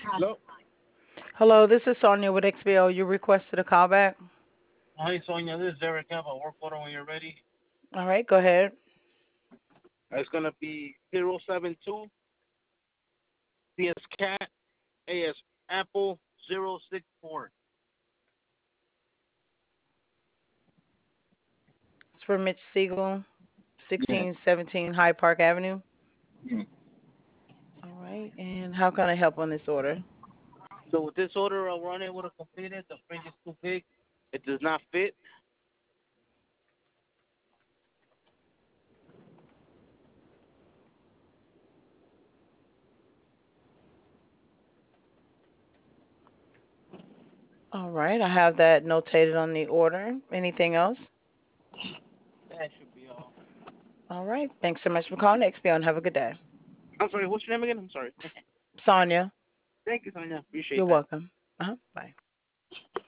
Hello. Hello, this is Sonia with XBO. You requested a call back. Hi, Sonia. This is Eric. I have a work order when you're ready. All right, go ahead. It's going to be 072 C as cat, A as apple, 064. It's for Mitch Siegel, Yeah. 1617 Hyde Park Avenue. Yeah. All right, and how can I help on this order? So with this order, we're unable to complete it. The fridge is too big. It does not fit. All right, I have that notated on the order. Anything else? That should be all. All right, thanks so much for calling XBO and have a good day. I'm sorry. What's your name again? I'm sorry. Sonia, Thank you, Sonia. Appreciate you're that. welcome. Bye.